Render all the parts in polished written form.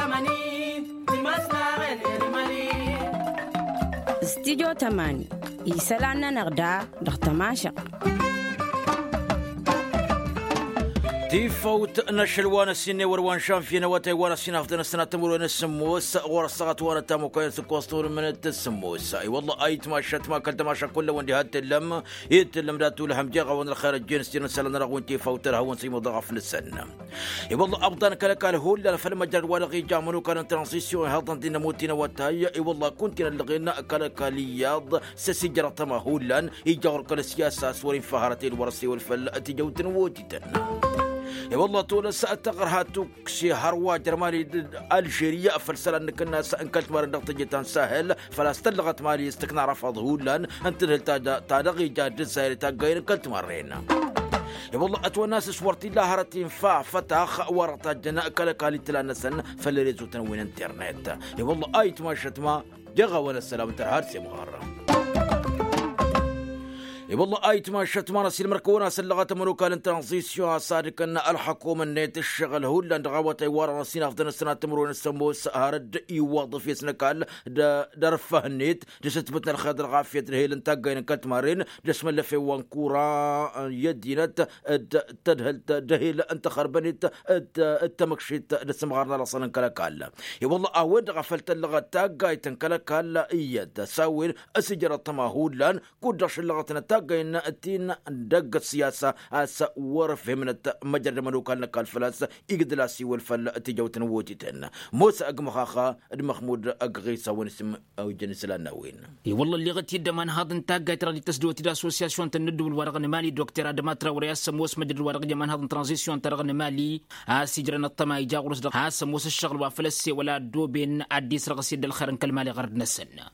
استديو تماني يسالنا نغدا دختماشق تيفوت نشل وانا السنة وروان شام فينا واتي وانا السنة أفضل السنة تمرون السموس غور الصغط وانا تامو كاين سكوستور من السموس أي والله أي تماشت ما كل تماشا كله وندي هات اللم يتلم داتو لهم جاغا وانا الخير الجنس تيرن سالنا رغوين تيفوت لها ونسي مضغف للسنة أي والله أبضان كلك الهول لنا فلما جر والغي جامنو كان ترانسيسيون هالضن دينا موتينا واتاي أي والله كنت لغينا كلك لياض سسجرة تما هولان يجاور كل السياسة سورين فهرتين ورسي والفل تجوتن ووتيتن يا والله طول الساعة تقرهاتوك شي هروا جرماني الجيريا فلسلا انك الناس انكلت مار النقطة جيتان سهل فلا استلغت مالي استكنا رفض هولان انتظر تادغي جاد الزاير تاقاين انكلت مارينا يا والله اتوى الناس سورتي لا هرتين فا فتاخ ورطا جناء كالي تلانسن فلريزو تنوين انترنت يا والله ايت ما شتما جغا ولا السلام ترهارسي مغارة والله ايت ما شت ما نسيل مركونا سلغت مروكا الترانزيسيون صادق ان الحكومه النيت الشغل هو اللي غاوت ايوار نسينا افضل السنه تمرون السموس هرد يوظف يسنكال درفه النيت دستبتنا الخضر غافيه هي انتاقين كنت مارين دسم اللي في وانكورا يدينت تدهل دهيل انت خربنت التمكشيت دسم غارنا لصن كلكال يا والله اود غفلت اللغه تاقاي تنكلكال يد ساوين اسجره تماهولان كودش اللغه قاين التين دق السياسة ورف من مجرد منوك لك الفلاس يقدلاسي والفل تجوت نووتين موسى أقمخاخا المخمود أقغيسا ونسم أو جنس لانوين والله اللي غتي دمان هذا انتاقا ترى تسدو تدا اسوسياسيون تندو الورق المالي دكتور ادماترا ورياس سموس مجرد الورق جمان هذا ترانزيسيون ترى المالي سجرنا الطما يجاورس سموس الشغل وفلسي ولا دوبين اديس رغسيد الخير كالمالي غرد نسنا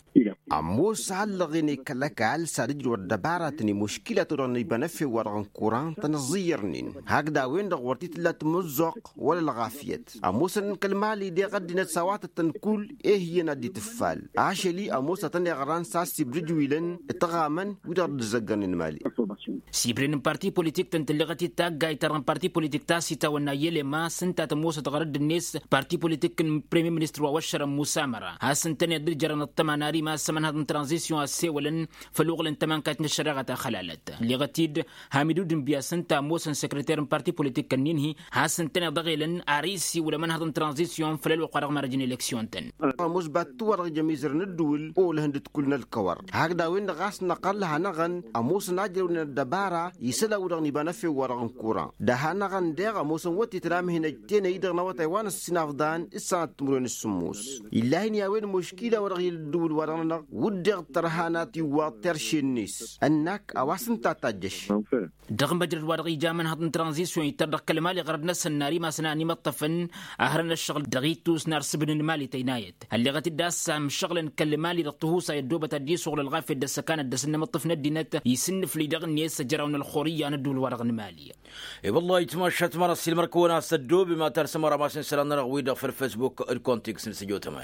أموس علغني كلك على سرج والدبارتني مشكلة راني بنفي ورغن قران تنظيرنين هكذا وين دغورتي تلا تمزق ولا الغافيت أموس الكلمالي دي غد نتسوات التنكول إيه هي ندي تفال عاشلي أموس تني غران ساسي برجويلن اتغامن ودر زغن المالي سيبرين بارتي بوليتيك تنتلغتي تاغاي تران بارتي بوليتيك تاسي تاونا يلي ما سنتا تموس تغرد الناس بارتي بوليتيك بريمي مينستر ووشر مسامرة ها سنتني يدل جران الطماناري ما سمن هذا ترانزيسيون السيولن فلوغل انتمان كانت الشريعة خلالت اللي غتيد هاميدو دنبيا سنتا موسن سكرتير بارتي بوليتيك كنينهي ها سنتني ضغيلن عريسي ولا من هذا ترانزيسيون فلالو قرغ مرجين الكسيون تن مزبط ورغ جميزر ندول اول هندت كلنا الكور هكذا وين غاس نقلها نغن اموس ناجر الدبارة يسلا ورغني بنفي ورغن كورا ده نغن ديغ اموس وتي ترامي هنا تين يدغ نوات ايوان السنافدان الساعة تمرون السموس إلا يا وين مشكلة ورغي الدول ورغنا ودغ ترهاناتي واترشينيس انك اواسن تاتجش دغم بجر ورغي جامن هذا ترانزيسيون يتردق كلمالي غرد ناس الناري ما سناني مطفن اهرنا الشغل دغيتوس نار سبن المالي تينايت اللي غتي داس مشغل كلمالي دطهوسا يدوبة تدي شغل الغافي دس كانت دسنا مطفن الدينات يسنف لي دغن يس جراون الخوريه ندول ورغ المالي اي والله يتمشت مرة السيل مركونا سدو بما ترسم مرة ما سنسلنا رغويدا في الفيسبوك الكونتكس نسجو 8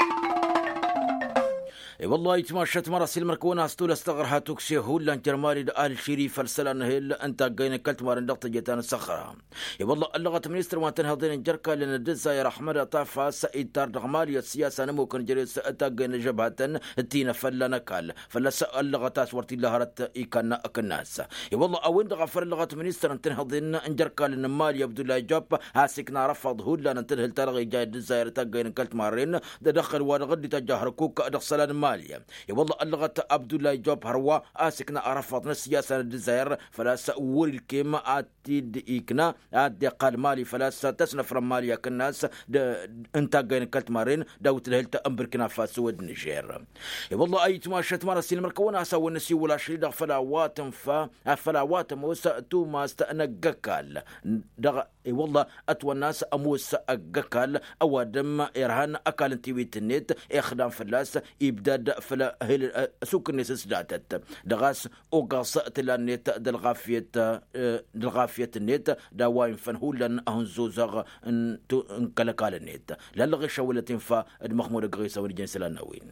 اي والله يتمشت مرة سيل مركونا استول استغرها توكسي هولا جرمالي آل شريف السلان هيل انت قاين كلت مارن دقت جيتان الصخرة اي والله اللغة منيستر ما تنهضين جركا لان الجزائر احمد طافا سعيد تار دغمالي السياسة نمو كان جريس اتا قاين جبهة التينا فلا نكال فلا سأل لغة تاسورتي لهرت ايكانا الناس اي والله اوين دغفر اللغة منيستر ان تنهضين جركا لان مالي عبد الله جاب هاسكنا رفض هولا ننتهل ترغي جاي الجزائر تا قاين كلت مارين دخل ورغدي تجاهر كوكا دخسلان مالية والله اللغة عبد الله جوب هروا اسكنا رفضنا السياسة الجزائر فلا سأول الكيما اتيد ايكنا ادي قال مالي فلا ستسنف ماليا كالناس انت قاين كلت مارين داوت الهلت امبركنا فاسو النيجير والله اي تماشت مارا سين مركونا سو نسي ولا شيء فلا واتم وسأتو ما استأنقكال والله اتوى الناس اموس اقكال اوادم ارهان اكال انتويت النت اخدام فلاس ابداد فلا هل سوق الناس سداتت دغاس اوغاس تلانيت دلغافيه النت داواين فنهولن اهنزوزغ ان كلكال النت لا لغي شولتين فا المخمود غريسه ورجن سلانوين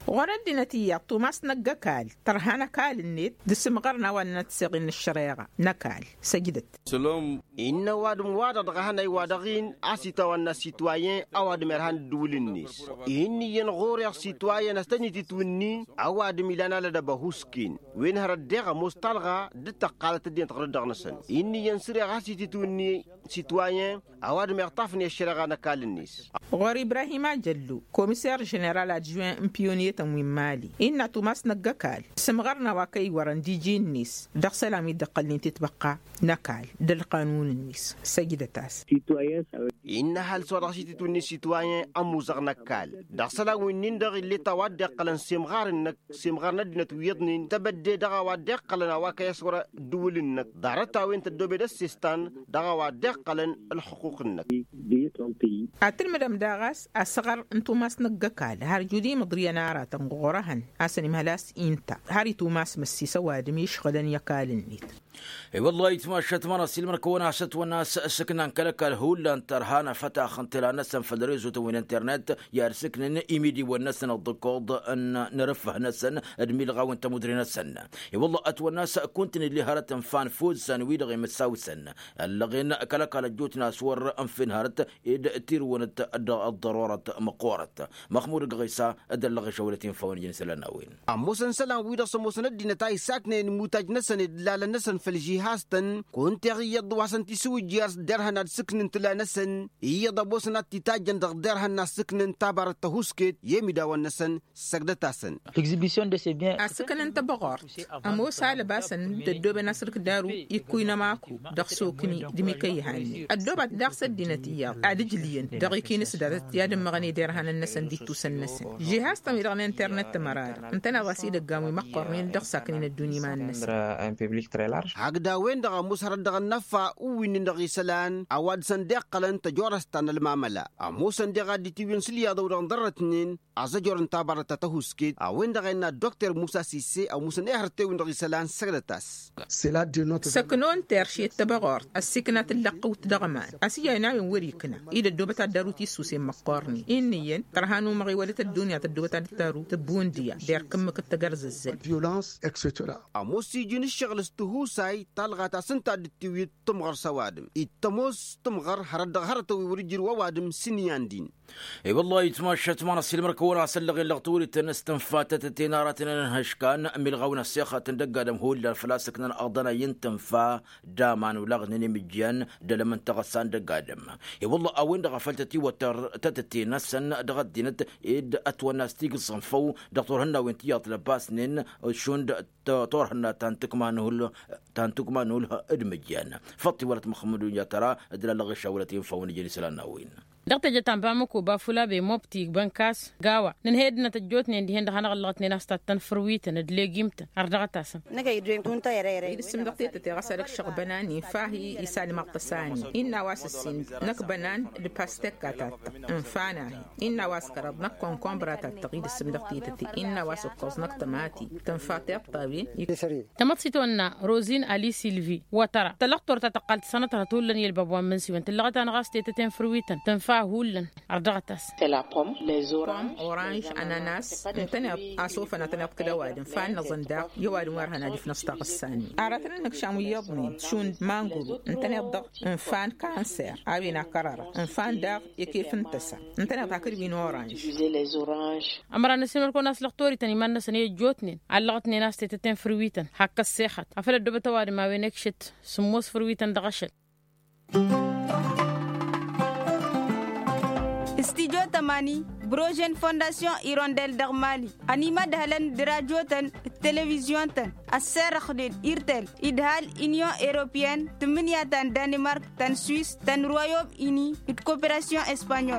ورد نتيجة توماس نقاكال ترهانا كال النت دسم غرنا ونتسغن الشريعة نكال سجدت سلام إن وادم واد غهنا يوادغين أسيتا وانا سيتوايين أواد مرهان دول الناس إني ينغور سيتوايين استني تتوني أواد ميلانا لدى بهوسكين وين هردغا مستلغا دتقالة الدين تغرد غنسن إني ينسري غاسي تتوني سيتوايين أواد مرطافني الشريعة نكال الناس غور إبراهيم جلو كوميسير جنرال أدجوين امبيونية تموين مالي إن توماس نقاكال سمغرنا واكي وران دي جي الناس دق سلامي دقل تتبقى نكال دل قانون الناس سجدة تاس إن هل صورغسي تتوني سيتوايين أموزغ نكال دق سلام وينين دغ اللي تواد دقلن سمغار ندنة ويضنين تبدي دغا ودقلن واكي يسور دول النك دارتا وين تدوبي السيستان دغا ودقلن الحقوق النك أتل مدام داغاس أصغر توماس نقاكال هار جودي مضريا نارا تنغورهن أسني مهلاس إنتا هاري توماس مسي سواد ميشغلن يكال النيت اي والله يتماشت مرة سيلمر كونا عشت والناس سكنان كلك الهول ان ترهانا فتا خنتلا نسن فدريزو توين انترنت يارسكن ايميدي والنسن الضكوض ان نرفه نسن ادمي لغاو انت مدري نسن اي والله اتو الناس كنت اللي هرت فان فوز سنوي لغي مساوسن اللغين كلك الجوت ناس ور انفن هرت تير ونت الضروره مقورت مخمور قيسا ادل لغي شولتين فون جنس لناوين اموسن سلام ويدا سموسن دينتاي ساكن موتاج نسن لا نسن فالجهاستن كنت يض وسن تسوي جيرس درهن سكن تلا نسن يض بوسن تتاجن درهن سكن تابر تهوسكت يميدا ونسن سجدتاسن l'exhibition de ces biens أسكن أنت بغارت أموس على باسن تدوب نصرك دارو يكوينا معكو دخسوكني دميكي هاني الدوبة دخس الدينتية أدجليين دقيقين سدرت يادم مغني درهن النسن ديتو سنسن جهاز تميرغن انترنت مرار انتنا غسيل القامي مقرنين دخساكنين الدنيا ما النسن هكذا وين دغا مسهر دغا نفا وين دغي سلان اواد صندوق قلن تجورستان المعامله اموسن دغا دي تيون سليا دوران درتنين ازجورن تابر تتهوسكيت وين دغا دكتور موسى سيسي او موسن اهرتي وين دغي سلان سغدتاس سكنون ترشي تبغار السكنات اللقوت دغمان اسيا ناوي وريكنا الى الدوبه داروتي سوسي مقارني انيا ترهانو مغي ولت الدنيا تدوبه دارو تبونديا دير كمك التجرز الزل فيولانس اكسترا اموسي جن الشغل استهوساي تلغا سنتا دتوي تمغر سوادم التموس تمغر هرتوي ورجر ووادم سنياندين اي والله يتماشت مانا سيلمر كونا سلغي اللغطوري تنستنفاتت التيناراتنا هشكان ملغونا السيخة تندقى دمهول الفلاسكنا أغضنا ينتنفا دامان ولغنني مجيان دلمن تغسان دقادم اي والله اوين دغا فلتتي وتتتي نسن دغدينت ايد اتوانا ستيق صنفو دكتور هنا وانتياط لباسنين شون تور هنا تانتكما نولها ادمجيان فطي ولت محمد يا ترى دل لغي شاولتين فون جنس لناوين دقت جتان بامكو بافولا بموبتيك بنكاس غاوا نهيدنا تجوتني دي هند خنا غلطني ناس تنفرويت ندليغيمت اردغتاسن نغي دريم تونتا يريري اسم دقتي تغسلك شغبناني فاهي يسال مقتصاني ان واس السن نك بنان لباستيك كاتات انفانا ان واس كرب نك كونكومبرا تقيد اسم دقتي ان واس كوزنك تماتي تنفاتي طبي تمتصيتونا روزين علي سيلفي وترى تلقطر تتقلت سنه تولن يلبابو منسي وانت لغت انا غاستي تنفرويتن تنفا هولن أردغتاس تلا بوم ليزوران أورانج أناناس نتني أصوفا نتني كده وادم فان نظندا يوادم ورهنا دي في نص الثاني أردنا إنك شامو يضني شون مانجو نتني الضغط فان كانسر أبينا كرارة فان داغ يكيف انتسا نتني تاكل بين أورانج أمرنا سنور كون أصلق توري تاني من نسني جوتنين علقتني ناس تتتين فرويتن حق السيخت أفل الدبة تواري ما بينك شت سموس فرويتن دغشت Studio Tamani, Brogen Fondation Hirondelle d'Armali, Anima Dahlan de Radio Tan, Télévision Tan, Asser Khdid, Irtel, Idhal, Union Européenne, Tminia Tan, Danemark, Tan Suisse, Tan Royaume-Uni, une coopération espagnole.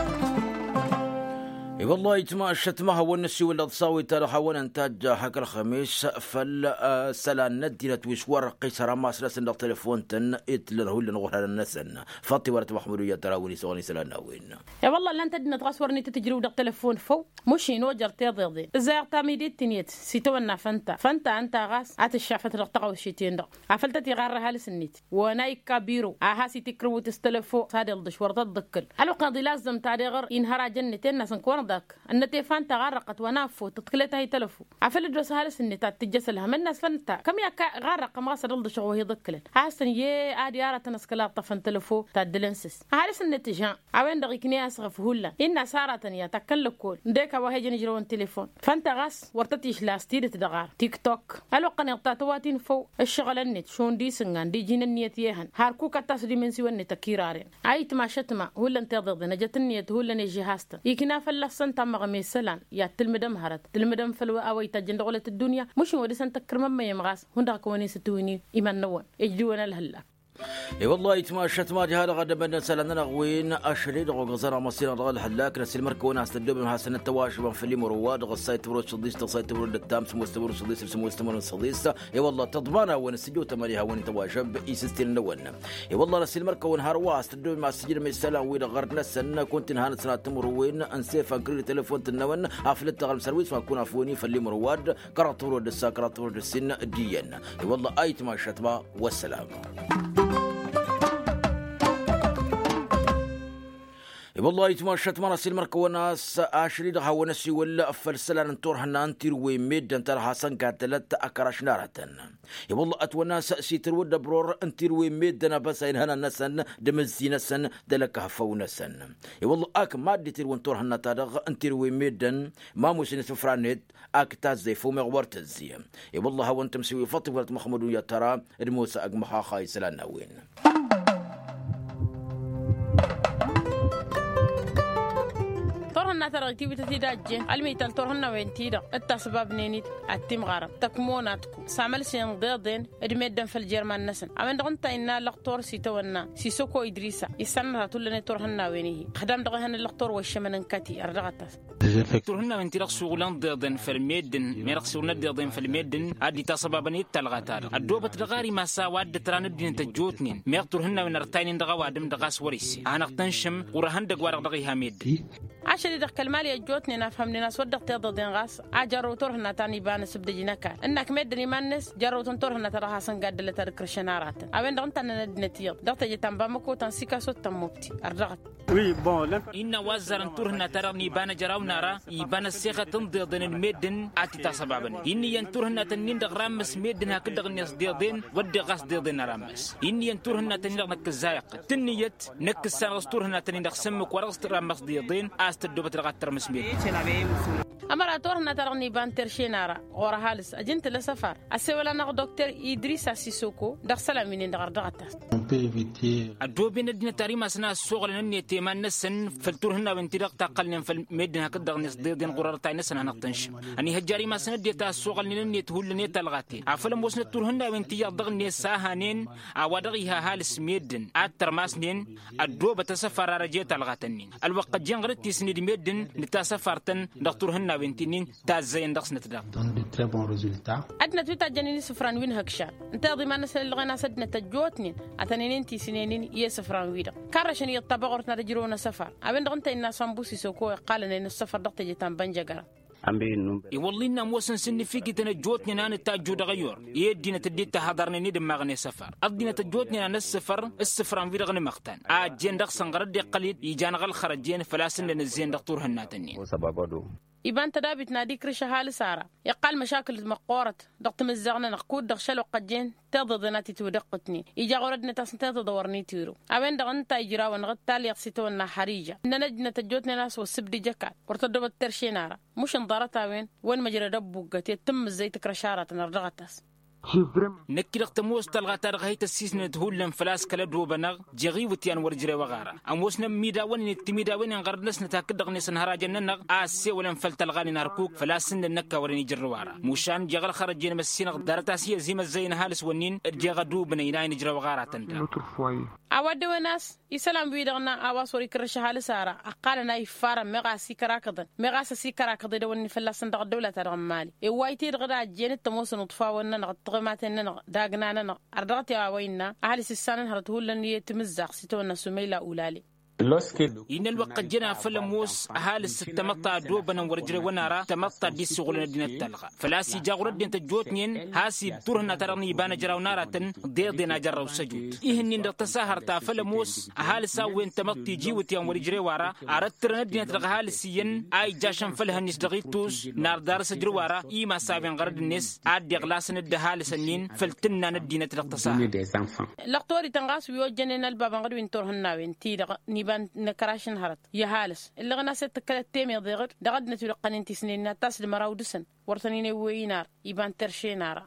اي والله يتماشت ما هو النسي ولا تصاوي ترى حاول انتاج حق الخميس فالسلان ندينت وشوار قيسر ماس لسن التليفون تن اتلره اللي نغور النسن فاطي ورت محمود يا تراوني سوني سلان وين يا والله لن تدنا تغسورني تتجري ودق تليفون فو مش نوجر تيضي اذا تاميدي تنيت سيتونا فانتا انت غاس ات الشافه رقطه وشيتين دق عفلتتي غارها لسنيت وناي كبيرو هاسي تكرو تستلفو هذا الدشور تدكل الو قاضي لازم تاريغر ينهار جنتين ناس نكون ذاك النتي فانتا غرقت ونافو تتكلت هي تلفو عفل درس هالس النتات تجسلها من الناس فانتا كم يا غرق ما صدل دشو وهي ذكلن حسن يه عادي ارى تنسكلا طفن تلفو تدلنسس هالس النتيجه عوين دقيقني اسغف هولا ان ساره يا تكلكول ديكا وهي جنجرون تليفون فانتا غاس ورتتيش لاستيد تدغار تيك توك الوقن يقطاتواتين فو الشغل النت شون دي سنغان دي جين النيت يهن هاركو كتاس دي من سوى النت كيرارين ايت ما شتما هولا انتظر نجت النيت هولا نجي هاستا يكنا فلسن تم غميسلان يا تلمدم هرت تلمدم فلو اوي تجندغله الدنيا مش ودي سنت كرم ما يمغاس هندا كوني ستويني ايمان نون اجدونا الهلا اي والله يتماشت ما هذا غدا بدنا سلنا غوين اشريد غزر مصير رغل حلاك نسل مركونا استدب من حسن التواشب في المرواد غصيت برو صديس تصيت برو التام مستمر صديس مستمر صديس اي والله تضمنا وين سجو تماليها وين تواشب يستين نون اي والله نسل مركون هروا استدب مع السجل من السلام وين غرنا سنه كنت نهان سنه تمر وين انسيف انكر تليفون تنون افلت غل سرويس ما كون عفوني في المرواد كراتور الدسا كراتور السن ديان اي والله ايت ما شتما والسلام والله يتماشت مراسل مركوناس عشرين هونسي ولا فلسلان نتور هنان تيروي ميد انت حسن قاتلت اكراش نارتن والله اتونا سيتر ود برور انتيروي ميد انا بس هنا نسن دمزي نسن دلك هفو نسن والله اك مادي تير ونتور هنا تادغ انتيروي ميدن ما موسين سفرانيت اك تازي فو مغورت الزي والله هو انت مسوي فاطمه محمد يا ترى الموسى اك محاخا يسلان وين ترى تيبي داجي الميتال تورهنا وين تيدا التسبب نينيت التيم غارب تكموناتكو سامل سين ضيضين ادمدن في الجرمان نسن امن دغنتا ان لقطور سيتونا سيسوكو ادريسا يسنها تولني تورهنا ويني خدام دغهن اللقطور والشمن كاتي ارغتاس تورهنا وين تيرق سوغلان ضيضن في الميدن ميرق سوغلان ضيضن في الميدن ادي تسببني تلغاتار الدوبه دغاري ما ساواد تراندين تجوتنين ميرق تورهنا وين رتاين دغا وادم دغاس وريسي انا تنشم ورهن دغوار دغيها ميد عشان دخل مالي جوتني نفهمني ناس ودق تيض دين غاس اجرو تورهنا تاني بانس بدي نكال انك مدني مانس جرو تنتورهنا ترى حسن قد اللي ترك رشنارات ابين دغنت انا ندنتيض دغت جي تنبامكو تنسيكا صوت تموبتي ارغت وي بون ان وزر تورهنا ترى بان جراو نارا يبان السيخه تنضي دين الميدن اتي تسببن اني ينتورهنا تنين دغرامس ميدن هكذا الناس ديضين ودي غاس ديضين رامس اني ينتورهنا تنين نك الزايق تنيت نك السارستورهنا تنين دخسمك ورغس رامس ديضين استدوبت رغتر مسمير امر تورنا ترغني بان ترشينارا غور هالس اجنت لسفر اسولا نغ دكتور ادريس سيسوكو دخسلا من دغردغتا ادوبين الدين تاريما سنا الشغل اني تيمان نسن فلتورهنا بنت دغتا قلن في المدن هكذا نس دين قرار تاع نسن نقطنش اني هجاري ما سند تاع الشغل اني تهول تلغاتي عفلم وسن تورهنا بنت يضغني ساهانين اودغيها هالس ميدن اترماسنين ادوب تسفر رجيت الغاتنين الوقت جنغرتي سند ميدن نتسفرتن دكتورهنا بنتين تازين دخس نتدا أدنى تويتا جنيني سفران وين هكشان انت ضمان نسل اللغينا سدنا تجوتنين أتنينين تي سنينين يسفران ويدا كارشن يطبقورتنا رجلونا سفر أبين دغنت إنا صنبوسي سوكو قال إن السفر دقت جيتان بنجاقرا والله إننا موسن سنفيكي تنجوتني نان التاجو دغيور يدينا تديت تحضرني ندم ماغني سفر أدينا تجوتني نان السفران في غني مختان جين دخ سنغرد قليل يجان غل خرجين فلاسن لنزين دكتور هناتنين يبان تدابت نادي كريشة هالي سارة يقال مشاكل مقورت دقت مزغنا نقود دخشلو قجين تضد ناتي تودقتني يجا غردنا تسنتي تدورني تيرو أبين دغنتا يجرا ونغد تالي يقسيتونا حريجة إن نجنا تجوتني ناس والسبدي جكات ورتدوبت ترشينارا مش انضارتا وين مجرى دبوغت يتم الزيت كرشارة نردغتاس نكيرق تموس تلغاتار غايت السيسن تهولن فلاس كلا دروبنغ جغي وتيان ورجري وغارة اموسنا ميداون نتميداون انغردنس نتاكدغ نسن هراجننغ اسي ولن فلتلغاني ناركوك فلاسن نكا ورني جروارا موشان جغل خرجين مسينغ دارتاسيه زيما زين هالس ونين ارجغ دوبن يناين جرو وغارة تندا اود وناس يسلام بيدغنا اواس وري كرش هالسارا اقالنا يفار مغاسي كراكدن مغاسي كراكدن وني فلاسن دغ دوله ترغمالي اي وايتي دغدا جين تموس نطفا ونن غماتنا داغنانا اردغتي ويننا اهل سيسان هرتهولن يتمزق ستونا سميلا اولالي إن الوقت جنا فلموس هالس تمطع دوبنا ورجل ونارا تمطع دي سغلنا دين التلغة فلاسي جاغرد دين تجوتنين هاسي بطورنا تراني بانا جراو نارة دينا جراو سجود إهنين دقتساهر تا فلموس هالسا وين تمطي جيوتي ورجل وارا عرترنا دين تلغة هالسيين أي جاشن فلها نس دقيتوس نار دار سجرو وارا إيما سابين غرد النس عاد يغلاس ند هالسنين فلتنا ندينا تلقتساهر لقطوري تنغاس ويوجننا الباب غدو انتورهنا وين تيدا نيبان نكراشن هرت يا هالس اللي غنا ست كلت تيمي ضيغر دغد نتلقى انت سنين تاس المراودسن ورثنين وينار يبان ترشينارا